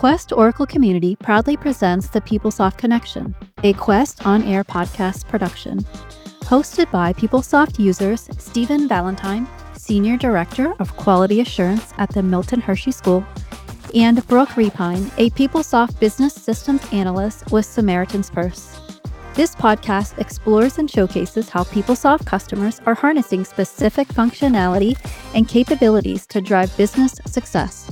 Quest Oracle Community proudly presents the PeopleSoft Connection, a Quest on-air podcast production. Hosted by PeopleSoft users Stephen Valentine, Senior Director of Quality Assurance at the Milton Hershey School, and Brooke Repine, a PeopleSoft Business Systems Analyst with Samaritan's Purse. This podcast explores and showcases how PeopleSoft customers are harnessing specific functionality and capabilities to drive business success.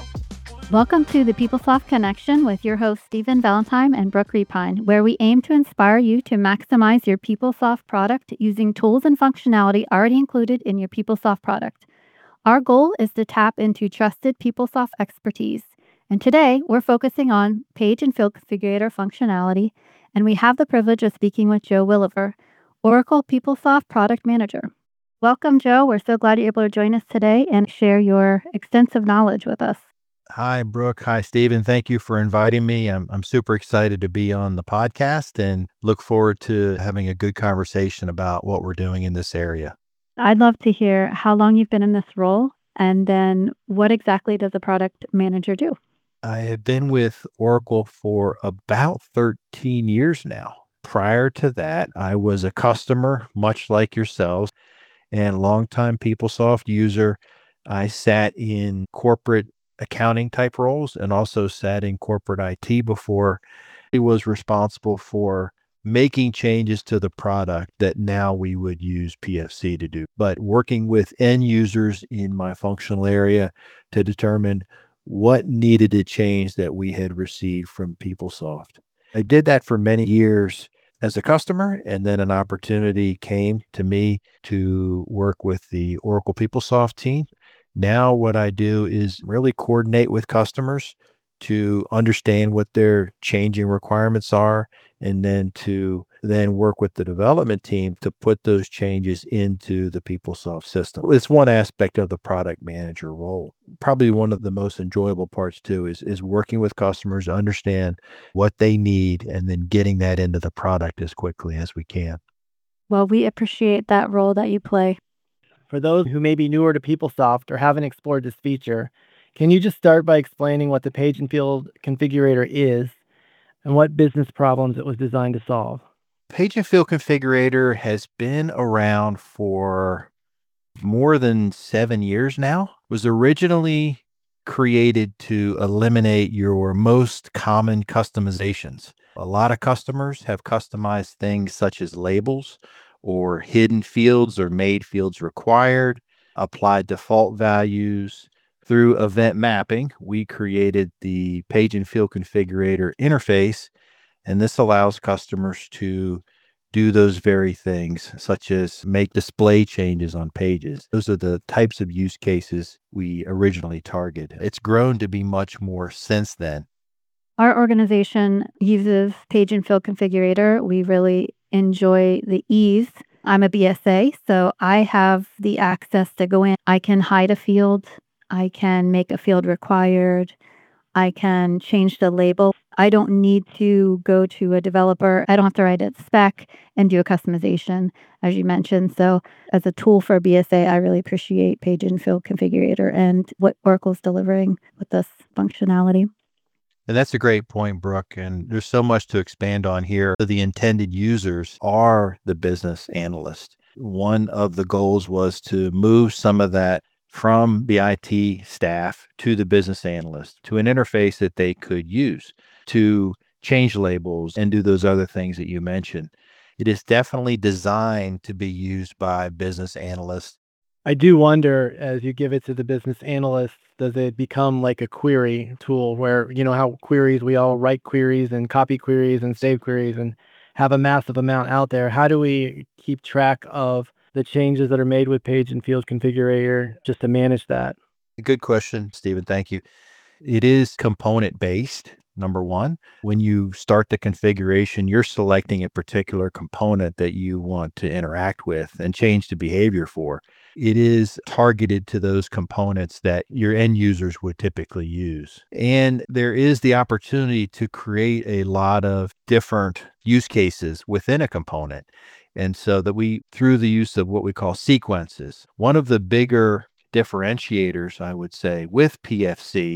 Welcome to the PeopleSoft Connection with your hosts Stephen Valentine and Brooke Repine, where we aim to inspire you to maximize your PeopleSoft product using tools and functionality already included in your PeopleSoft product. Our goal is to tap into trusted PeopleSoft expertise, and today we're focusing on page and field configurator functionality, and we have the privilege of speaking with Joe Williver, Oracle PeopleSoft Product Manager. Welcome, Joe. We're so glad you're able to join us today and share your extensive knowledge with us. Hi, Brooke. Hi, Stephen. Thank you for inviting me. I'm super excited to be on the podcast and look forward to having a good conversation about what we're doing in this area. I'd love to hear how long you've been in this role, and then what exactly does a product manager do? I have been with Oracle for about 13 years now. Prior to that, I was a customer, much like yourselves, and longtime PeopleSoft user. I sat in corporate accounting type roles and also sat in corporate IT before. He was responsible for making changes to the product that now we would use PFC to do, but working with end users in my functional area to determine what needed to change that we had received from PeopleSoft. I did that for many years as a customer, and then an opportunity came to me to work with the Oracle PeopleSoft team. Now what I do is really coordinate with customers to understand what their changing requirements are, and then to work with the development team to put those changes into the PeopleSoft system. It's one aspect of the product manager role. Probably one of the most enjoyable parts too is working with customers to understand what they need and then getting that into the product as quickly as we can. Well, we appreciate that role that you play. For those who may be newer to PeopleSoft or haven't explored this feature, can you just start by explaining what the page and field configurator is and what business problems it was designed to solve? Page and field configurator has been around for more than 7 years now. It was originally created to eliminate your most common customizations. A lot of customers have customized things such as labels or hidden fields or made fields required, applied default values. Through event mapping, we created the page and field configurator interface, and this allows customers to do those very things, such as make display changes on pages. Those are the types of use cases we originally targeted. It's grown to be much more since then. Our organization uses page and field configurator. We really enjoy the ease. I'm a BSA, so I have the access to go in. I can hide a field. I can make a field required. I can change the label. I don't need to go to a developer. I don't have to write a spec and do a customization, as you mentioned. So as a tool for BSA, I really appreciate page and field configurator and what Oracle's delivering with this functionality. And that's a great point, Brooke. And there's so much to expand on here. The intended users are the business analyst. One of the goals was to move some of that from the IT staff to the business analyst, to an interface that they could use to change labels and do those other things that you mentioned. It is definitely designed to be used by business analysts. I do wonder, as you give it to the business analyst, does it become like a query tool where, you know, how queries, we all write queries and copy queries and save queries and have a massive amount out there? How do we keep track of the changes that are made with page and field configurator just to manage that? Good question, Stephen. Thank you. It is component based. Number one, when you start the configuration, you're selecting a particular component that you want to interact with and change the behavior for. It is targeted to those components that your end users would typically use. And there is the opportunity to create a lot of different use cases within a component. And so that through the use of what we call sequences, one of the bigger differentiators, I would say, with PFC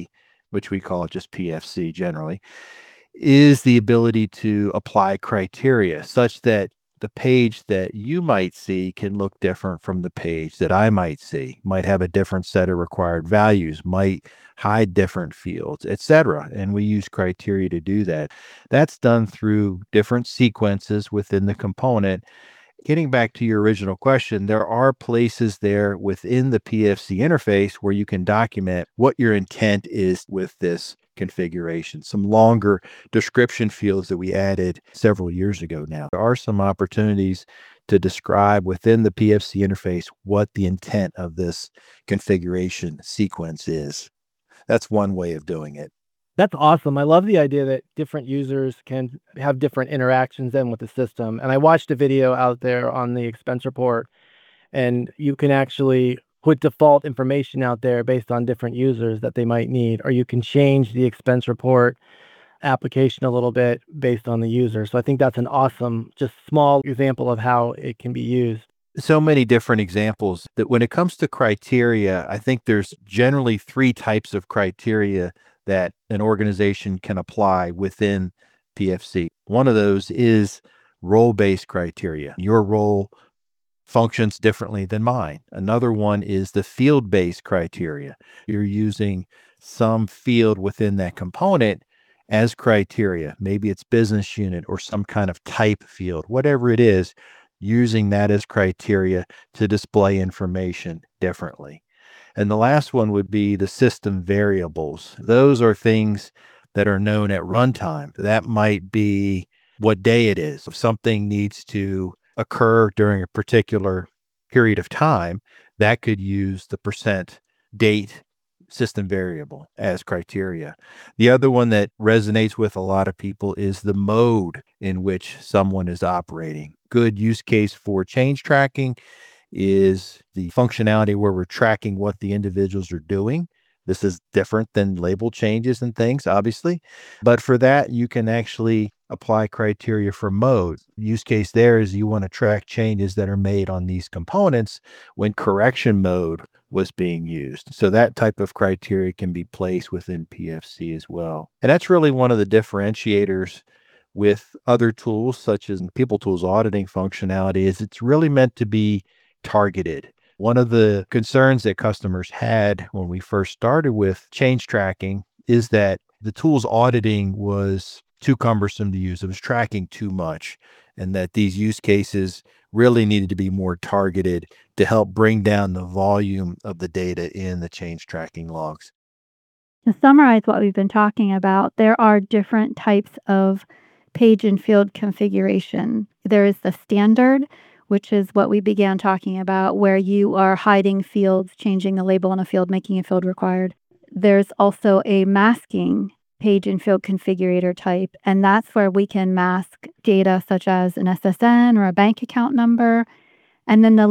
which we call just PFC generally, is the ability to apply criteria such that the page that you might see can look different from the page that I might see, might have a different set of required values, might hide different fields, etc. And we use criteria to do that. That's done through different sequences within the component. Getting back to your original question, there are places there within the PFC interface where you can document what your intent is with this configuration. Some longer description fields that we added several years ago now. There are some opportunities to describe within the PFC interface what the intent of this configuration sequence is. That's one way of doing it. That's awesome. I love the idea that different users can have different interactions then with the system. And I watched a video out there on the expense report, and you can actually put default information out there based on different users that they might need, or you can change the expense report application a little bit based on the user. So I think that's an awesome, just small example of how it can be used. So many different examples that when it comes to criteria, I think there's generally three types of criteria that an organization can apply within PFC. One of those is role-based criteria. Your role functions differently than mine. Another one is the field-based criteria. You're using some field within that component as criteria. Maybe it's business unit or some kind of type field, whatever it is, using that as criteria to display information differently. And the last one would be the system variables. Those are things that are known at runtime. That might be what day it is. If something needs to occur during a particular period of time, that could use the percent date system variable as criteria. The other one that resonates with a lot of people is the mode in which someone is operating. Good use case for change tracking is the functionality where we're tracking what the individuals are doing. This is different than label changes and things, obviously. But for that, you can actually apply criteria for mode. Use case there is you want to track changes that are made on these components when correction mode was being used. So that type of criteria can be placed within PFC as well. And that's really one of the differentiators with other tools such as PeopleTools auditing functionality is it's really meant to be targeted. One of the concerns that customers had when we first started with change tracking is that the tools auditing was too cumbersome to use. It was tracking too much, and that these use cases really needed to be more targeted to help bring down the volume of the data in the change tracking logs. To summarize what we've been talking about, there are different types of page and field configuration. There is the standard, which is what we began talking about, where you are hiding fields, changing the label on a field, making a field required. There's also a masking page and field configurator type, and that's where we can mask data such as an SSN or a bank account number. And then the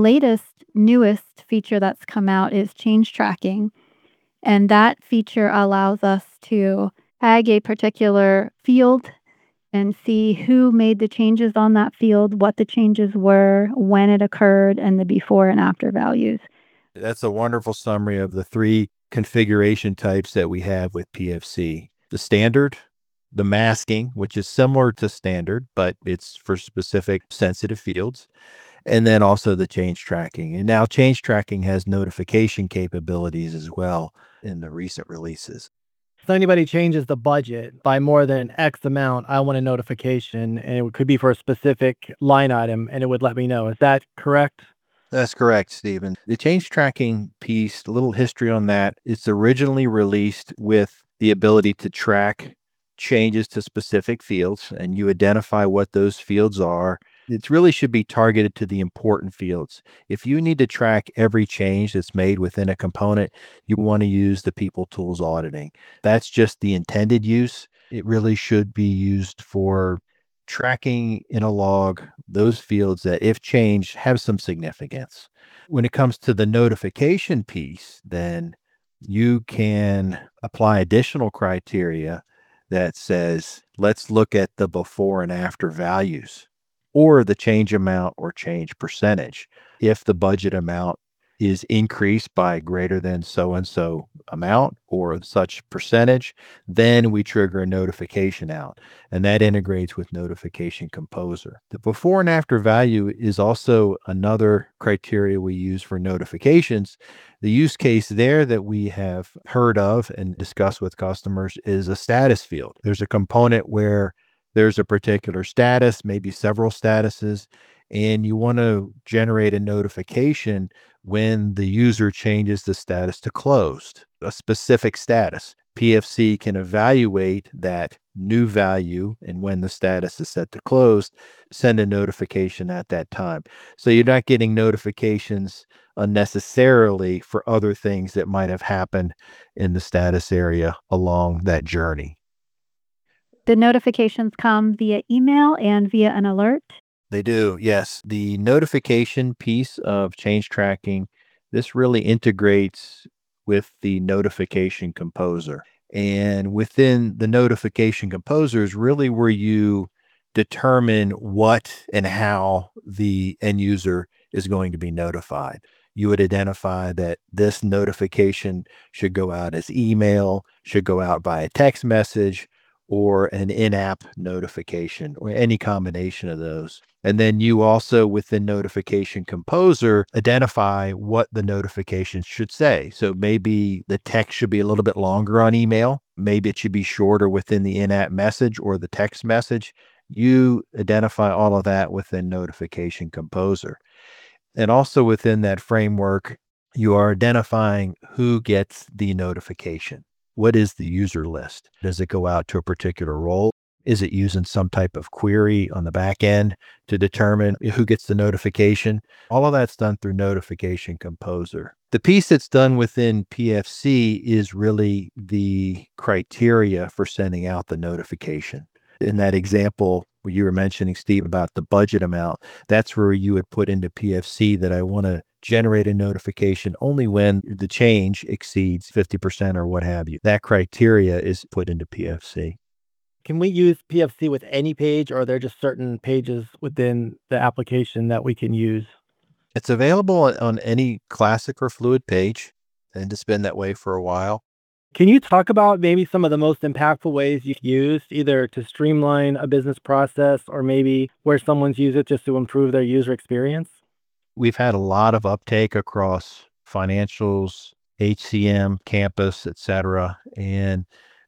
newest feature that's come out is change tracking. And that feature allows us to tag a particular field and see who made the changes on that field, what the changes were, when it occurred, and the before and after values. That's a wonderful summary of the three configuration types that we have with PFC. The standard, the masking, which is similar to standard, but it's for specific sensitive fields, and then also the change tracking. And now change tracking has notification capabilities as well in the recent releases. So anybody changes the budget by more than X amount, I want a notification, and it could be for a specific line item, and it would let me know. Is that correct? That's correct, Stephen. The change tracking piece, a little history on that, it's originally released with the ability to track changes to specific fields, and you identify what those fields are. It really should be targeted to the important fields. If you need to track every change that's made within a component, you want to use the PeopleTools auditing. That's just the intended use. It really should be used for tracking in a log those fields that, if changed, have some significance. When it comes to the notification piece, then you can apply additional criteria that says, let's look at the before and after values, or the change amount or change percentage. If the budget amount is increased by greater than so-and-so amount or such percentage, then we trigger a notification out. And that integrates with Notification Composer. The before and after value is also another criteria we use for notifications. The use case there that we have heard of and discussed with customers is a status field. There's a component where there's a particular status, maybe several statuses, and you want to generate a notification when the user changes the status to closed, a specific status. PFC can evaluate that new value, and when the status is set to closed, send a notification at that time. So you're not getting notifications unnecessarily for other things that might have happened in the status area along that journey. The notifications come via email and via an alert. They do, yes. The notification piece of change tracking, this really integrates with the Notification Composer. And within the Notification Composer is really where you determine what and how the end user is going to be notified. You would identify that this notification should go out as email, should go out by a text message, or an in-app notification, or any combination of those. And then you also, within Notification Composer, identify what the notification should say. So maybe the text should be a little bit longer on email. Maybe it should be shorter within the in-app message or the text message. You identify all of that within Notification Composer. And also within that framework, you are identifying who gets the notification. What is the user list? Does it go out to a particular role? Is it using some type of query on the back end to determine who gets the notification? All of that's done through Notification Composer. The piece that's done within PFC is really the criteria for sending out the notification. In that example, where you were mentioning, Steve, about the budget amount, that's where you would put into PFC that I want to generate a notification only when the change exceeds 50% or what have you. That criteria is put into PFC. Can we use PFC with any page, or are there just certain pages within the application that we can use? It's available on any classic or fluid page, and it's been that way for a while. Can you talk about maybe some of the most impactful ways you've used either to streamline a business process or maybe where someone's used it just to improve their user experience? We've had a lot of uptake across financials, HCM, campus, et cetera, and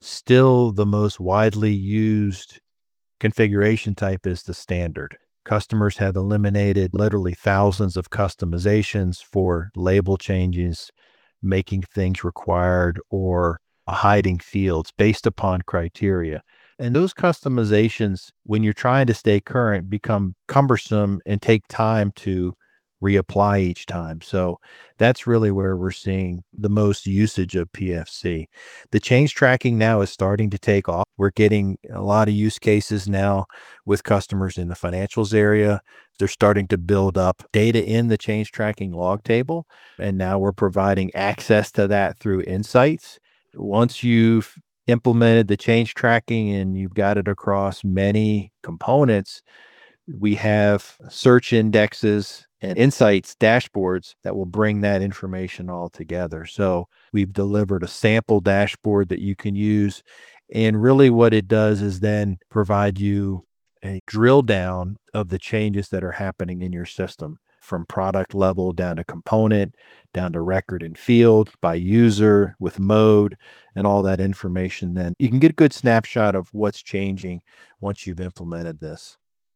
still the most widely used configuration type is the standard. Customers have eliminated literally thousands of customizations for label changes, making things required, or hiding fields based upon criteria. And those customizations, when you're trying to stay current, become cumbersome and take time to reapply each time. So that's really where we're seeing the most usage of PFC. The change tracking now is starting to take off. We're getting a lot of use cases now with customers in the financials area. They're starting to build up data in the change tracking log table. And now we're providing access to that through insights. Once you've implemented the change tracking and you've got it across many components, we have search indexes and insights dashboards that will bring that information all together. So we've delivered a sample dashboard that you can use. And really what it does is then provide you a drill down of the changes that are happening in your system, from product level down to component, down to record and field, by user, with mode, and all that information. Then you can get a good snapshot of what's changing once you've implemented this.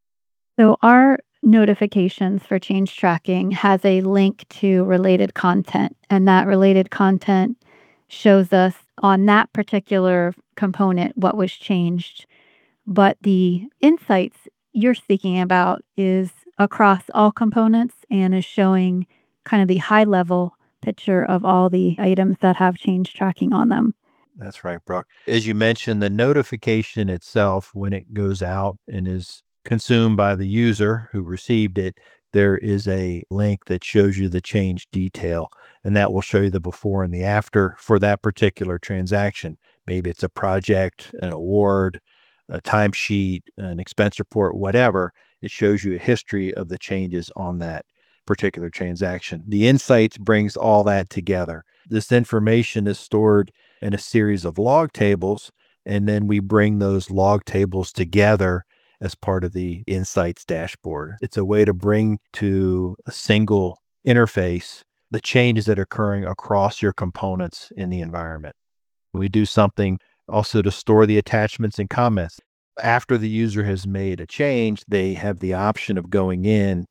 So our notifications for change tracking has a link to related content, and that related content shows us on that particular component what was changed. But the insights you're speaking about is across all components and is showing kind of the high level picture of all the items that have change tracking on them. That's right, Brooke. As you mentioned, the notification itself, when it goes out and is consumed by the user who received it, there is a link that shows you the change detail, and that will show you the before and the after for that particular transaction. Maybe it's a project, an award, a timesheet, an expense report, whatever. It shows you a history of the changes on that particular transaction. The Insights brings all that together. This information is stored in a series of log tables, and then we bring those log tables together as part of the Insights dashboard. It's a way to bring to a single interface the changes that are occurring across your components in the environment. We do something also to store the attachments and comments. After the user has made a change, they have the option of going in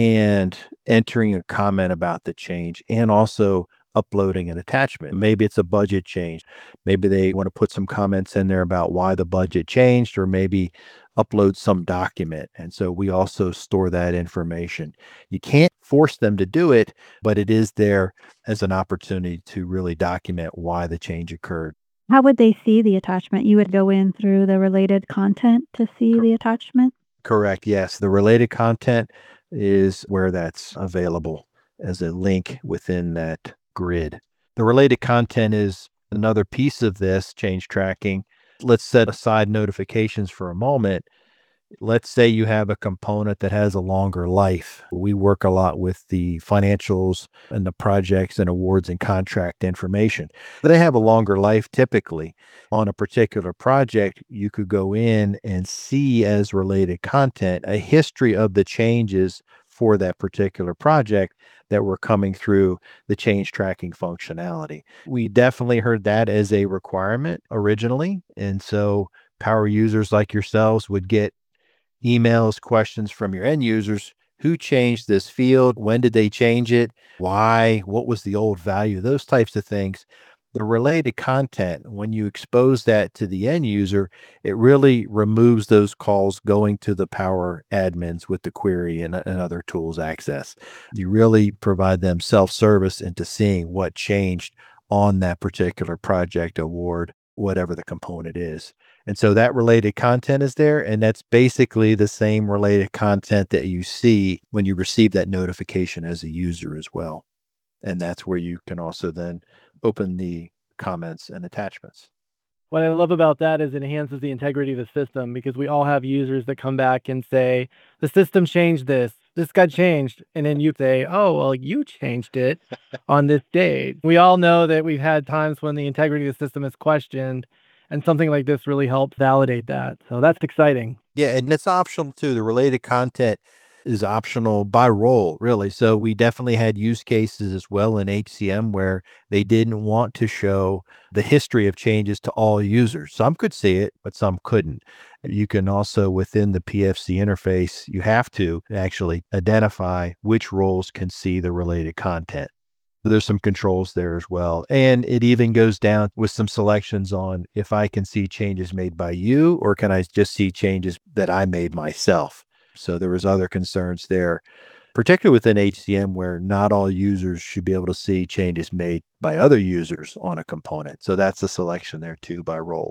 and entering a comment about the change and also uploading an attachment. Maybe it's a budget change. Maybe they want to put some comments in there about why the budget changed, or maybe upload some document. And so we also store that information. You can't force them to do it, but it is there as an opportunity to really document why the change occurred. How would they see the attachment? You would go in through the related content to see the attachment? Correct. Yes. The related content is where that's available as a link within that grid. The related content is another piece of this change tracking. Let's set aside notifications for a moment. Let's say you have a component that has a longer life. We work a lot with the financials and the projects and awards and contract information. They have a longer life typically. On a particular project, you could go in and see as related content a history of the changes for that particular project that were coming through the change tracking functionality. We definitely heard that as a requirement originally. And so power users like yourselves would get emails, questions from your end users. Who changed this field? When did they change it? Why? What was the old value? Those types of things. The related content, when you expose that to the end user, it really removes those calls going to the Power admins with the query and other tools access. You really provide them self-service into seeing what changed on that particular project award, whatever the component is. And so that related content is there, and that's basically the same related content that you see when you receive that notification as a user as well. And that's where you can also then open the comments and attachments. What I love about that is it enhances the integrity of the system, because we all have users that come back and say, the system changed this got changed. And then you say, oh, well, you changed it on this date. We all know that we've had times when the integrity of the system is questioned, and something like this really helps validate that. So that's exciting. Yeah, and it's optional too. The related content is optional by role, really. So we definitely had use cases as well in HCM where they didn't want to show the history of changes to all users. Some could see it, but some couldn't. You can also, within the PFC interface, you have to actually identify which roles can see the related content. There's some controls there as well. And it even goes down with some selections on if I can see changes made by you, or can I just see changes that I made myself? So there was other concerns there, particularly within HCM, where not all users should be able to see changes made by other users on a component. So that's a selection there too by role.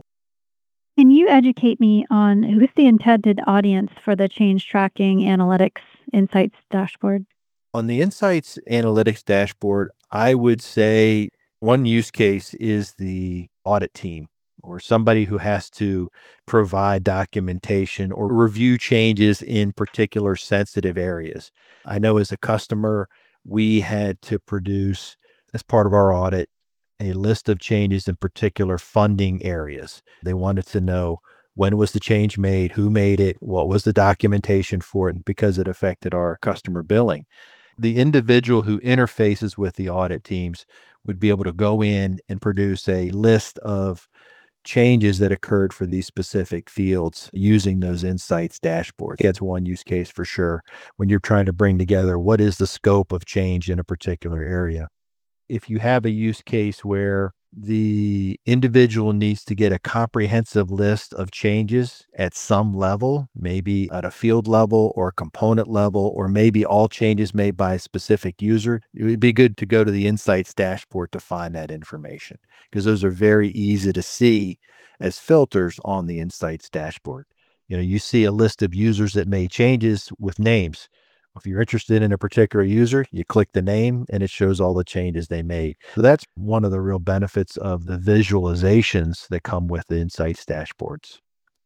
Can you educate me on who's the intended audience for the change tracking analytics insights dashboard? On the Insights Analytics dashboard, I would say one use case is the audit team, or somebody who has to provide documentation or review changes in particular sensitive areas. I know as a customer, we had to produce, as part of our audit, a list of changes in particular funding areas. They wanted to know when was the change made, who made it, what was the documentation for it, because it affected our customer billing. The individual who interfaces with the audit teams would be able to go in and produce a list of changes that occurred for these specific fields using those insights dashboards. That's one use case for sure when you're trying to bring together what is the scope of change in a particular area. If you have a use case where the individual needs to get a comprehensive list of changes at some level, maybe at a field level or a component level, or maybe all changes made by a specific user, it would be good to go to the Insights dashboard to find that information, because those are very easy to see as filters on the Insights dashboard. You see a list of users that made changes with names. If you're interested in a particular user, you click the name and it shows all the changes they made. So that's one of the real benefits of the visualizations that come with the Insights dashboards.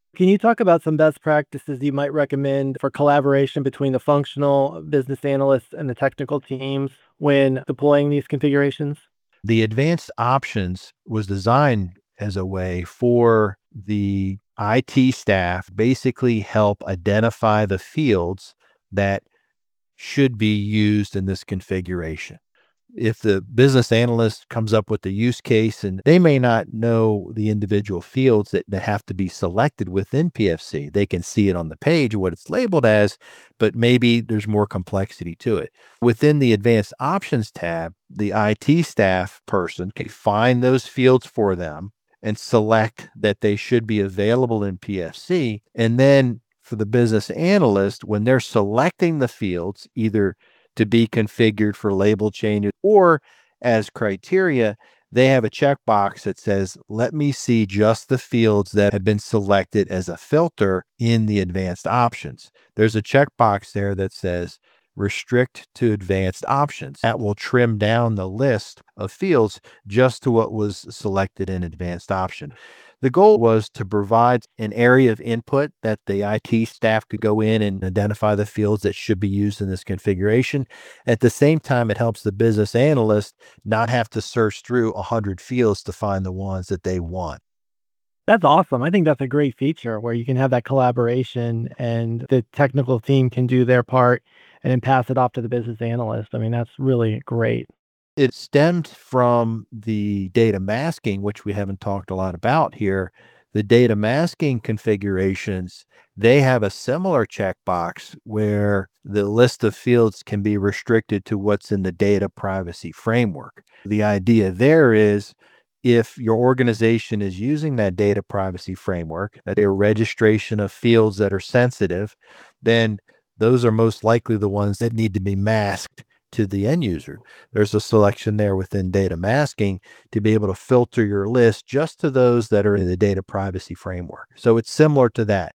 Can you talk about some best practices you might recommend for collaboration between the functional business analysts and the technical teams when deploying these configurations? The advanced options was designed as a way for the IT staff basically help identify the fields that should be used in this configuration. If the business analyst comes up with the use case and they may not know the individual fields that have to be selected within PFC, they can see it on the page what it's labeled as, but maybe there's more complexity to it. Within the advanced options tab, the IT staff person can find those fields for them and select that they should be available in PFC. And then for the business analyst, when they're selecting the fields, either to be configured for label changes or as criteria, they have a checkbox that says, let me see just the fields that have been selected as a filter in the advanced options. There's a checkbox there that says restrict to advanced options. That will trim down the list of fields just to what was selected in advanced option. The goal was to provide an area of input that the IT staff could go in and identify the fields that should be used in this configuration. At the same time, it helps the business analyst not have to search through 100 fields to find the ones that they want. That's awesome. I think that's a great feature where you can have that collaboration and the technical team can do their part and then pass it off to the business analyst. I mean, that's really great. It stemmed from the data masking, which we haven't talked a lot about here. The data masking configurations, they have a similar checkbox where the list of fields can be restricted to what's in the data privacy framework. The idea there is if your organization is using that data privacy framework, that a registration of fields that are sensitive, then those are most likely the ones that need to be masked to the end user. There's a selection there within data masking to be able to filter your list just to those that are in the data privacy framework. So it's similar to that.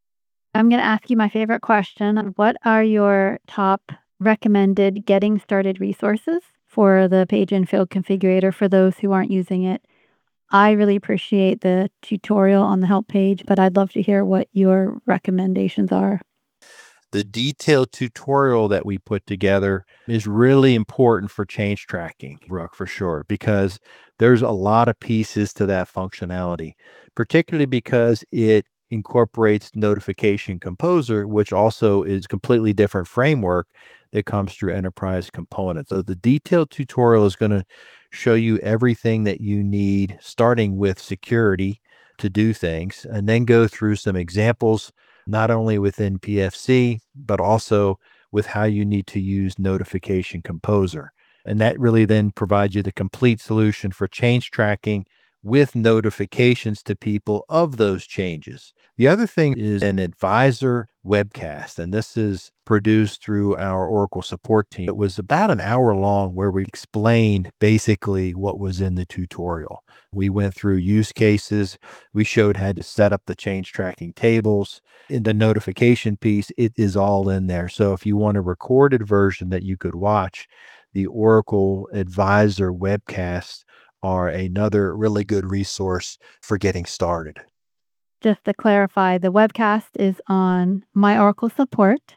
I'm going to ask you my favorite question. What are your top recommended getting started resources for the page and field configurator for those who aren't using it? I really appreciate the tutorial on the help page, but I'd love to hear what your recommendations are. The detailed tutorial that we put together is really important for change tracking, Brooke, for sure, because there's a lot of pieces to that functionality, particularly because it incorporates Notification Composer, which also is completely different framework that comes through Enterprise Components. So the detailed tutorial is going to show you everything that you need, starting with security to do things, and then go through some examples not only within PFC, but also with how you need to use Notification Composer. And that really then provides you the complete solution for change tracking with notifications to people of those changes. The other thing is an advisor webcast, and this is produced through our Oracle support team. It was about an hour long where we explained basically what was in the tutorial. We went through use cases. We showed how to set up the change tracking tables. In the notification piece, it is all in there. So if you want a recorded version that you could watch, the Oracle Advisor webcasts are another really good resource for getting started. Just to clarify, the webcast is on My Oracle Support,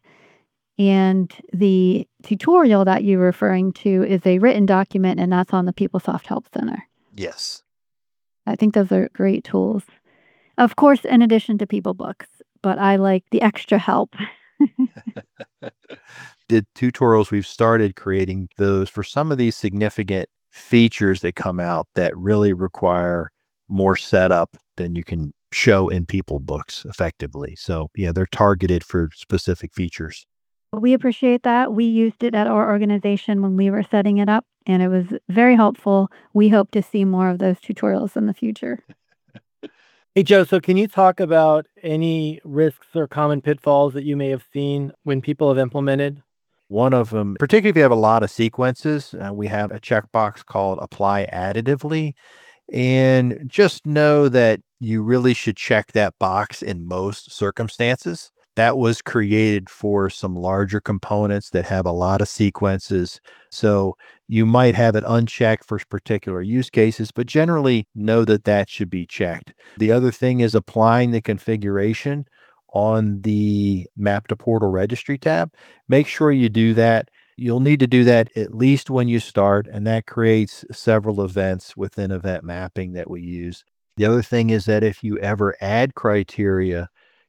and the tutorial that you're referring to is a written document, and that's on the PeopleSoft Help Center. Yes. I think those are great tools. Of course, in addition to PeopleBooks, but I like the extra help. The tutorials, we've started creating those for some of these significant features that come out that really require more setup than you can show in PeopleBooks effectively. So yeah, they're targeted for specific features. We appreciate that. We used it at our organization when we were setting it up, and it was very helpful. We hope to see more of those tutorials in the future. Hey, Joe, so can you talk about any risks or common pitfalls that you may have seen when people have implemented? One of them, particularly if you have a lot of sequences, we have a checkbox called apply additively. And just know that you really should check that box in most circumstances. That was created for some larger components that have a lot of sequences. So you might have it unchecked for particular use cases, but generally know that that should be checked. The other thing is applying the configuration on the Map to Portal Registry tab. Make sure you do that. You'll need to do that at least when you start, and that creates several events within event mapping that we use. The other thing is that if you ever add criteria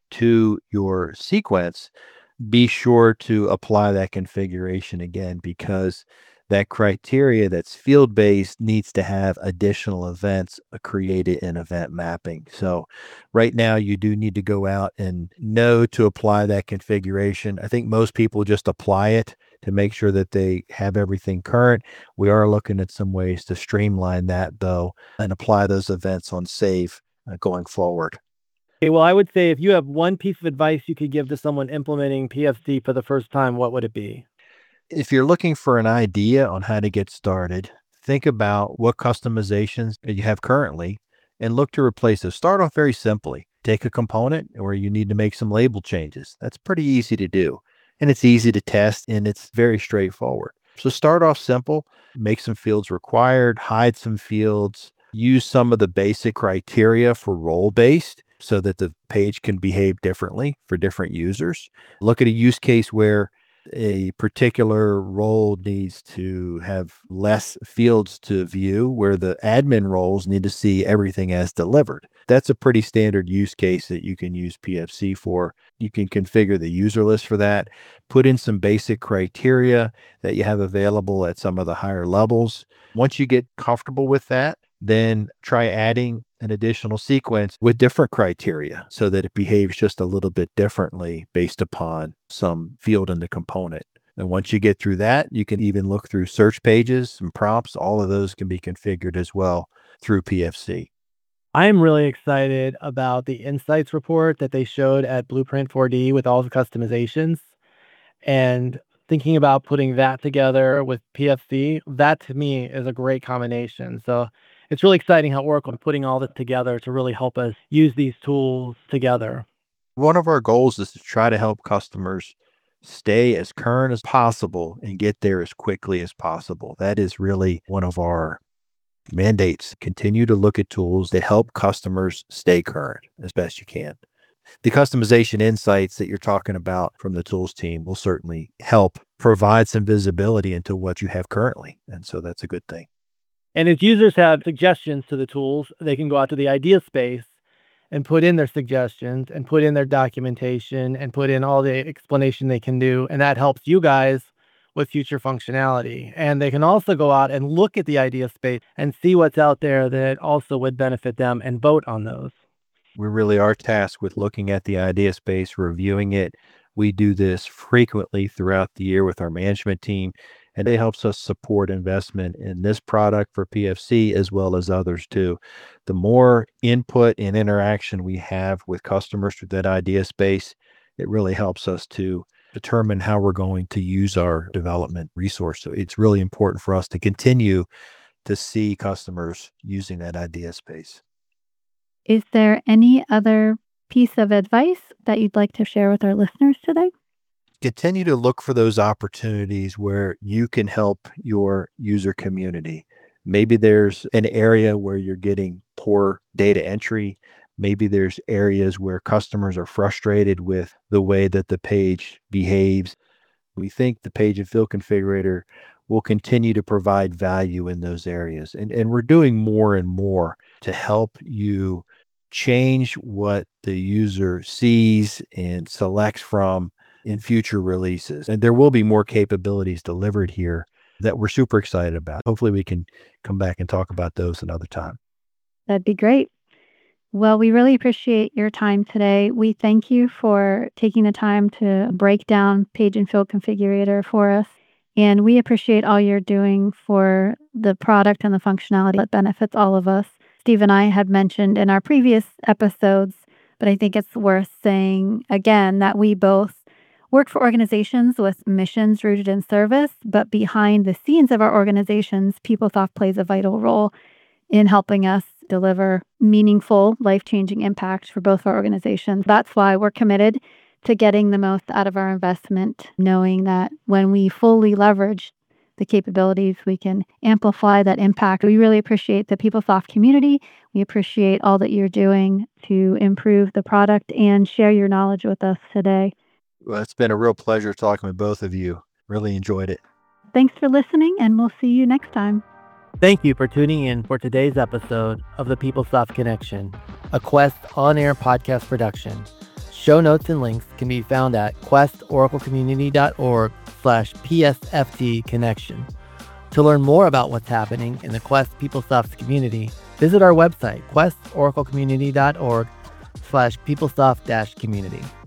to your sequence, be sure to apply that configuration again, because that criteria that's field based needs to have additional events created in event mapping. So right now you do need to go out and know to apply that configuration. I think most people just apply it to make sure that they have everything current. We are looking at some ways to streamline that though and apply those events on save going forward. Okay, well, I would say if you have one piece of advice you could give to someone implementing PFC for the first time, what would it be? If you're looking for an idea on how to get started, think about what customizations you have currently and look to replace those. Start off very simply. Take a component where you need to make some label changes. That's pretty easy to do, and it's easy to test, and it's very straightforward. So start off simple, make some fields required, hide some fields, use some of the basic criteria for role-based so that the page can behave differently for different users. Look at a use case where a particular role needs to have less fields to view, where the admin roles need to see everything as delivered. That's a pretty standard use case that you can use PFC for. You can configure the user list for that, put in some basic criteria that you have available at some of the higher levels. Once you get comfortable with that, then try adding an additional sequence with different criteria so that it behaves just a little bit differently based upon some field in the component. And once you get through that, you can even look through search pages and prompts. All of those can be configured as well through PFC. I'm really excited about the insights report that they showed at Blueprint 4D with all the customizations. And thinking about putting that together with PFC, that to me is a great combination. So it's really exciting how Oracle is putting all this together to really help us use these tools together. One of our goals is to try to help customers stay as current as possible and get there as quickly as possible. That is really one of our mandates. Continue to look at tools that help customers stay current as best you can. The customization insights that you're talking about from the tools team will certainly help provide some visibility into what you have currently. And so that's a good thing. And if users have suggestions to the tools, they can go out to the idea space and put in their suggestions and put in their documentation and put in all the explanation they can do. And that helps you guys with future functionality. And they can also go out and look at the idea space and see what's out there that also would benefit them and vote on those. We really are tasked with looking at the idea space, reviewing it. We do this frequently throughout the year with our management team, and it helps us support investment in this product for PFC as well as others too. The more input and interaction we have with customers through that idea space, it really helps us to determine how we're going to use our development resource. So it's really important for us to continue to see customers using that idea space. Is there any other piece of advice that you'd like to share with our listeners today? Continue to look for those opportunities where you can help your user community. Maybe there's an area where you're getting poor data entry. Maybe there's areas where customers are frustrated with the way that the page behaves. We think the page and field configurator will continue to provide value in those areas. And we're doing more and more to help you change what the user sees and selects from in future releases. And there will be more capabilities delivered here that we're super excited about. Hopefully we can come back and talk about those another time. That'd be great. Well, we really appreciate your time today. We thank you for taking the time to break down Page and Field Configurator for us. And we appreciate all you're doing for the product and the functionality that benefits all of us. Steve and I had mentioned in our previous episodes, but I think it's worth saying again that we both work for organizations with missions rooted in service, but behind the scenes of our organizations, PeopleSoft plays a vital role in helping us deliver meaningful, life-changing impact for both our organizations. That's why we're committed to getting the most out of our investment, knowing that when we fully leverage the capabilities, we can amplify that impact. We really appreciate the PeopleSoft community. We appreciate all that you're doing to improve the product and share your knowledge with us today. Well, it's been a real pleasure talking with both of you. Really enjoyed it. Thanks for listening, and we'll see you next time. Thank you for tuning in for today's episode of the PeopleSoft Connection, a Quest on-air podcast production. Show notes and links can be found at questoraclecommunity.org/PSFT connection. To learn more about what's happening in the Quest PeopleSoft community, visit our website, questoraclecommunity.org/PeopleSoft-community.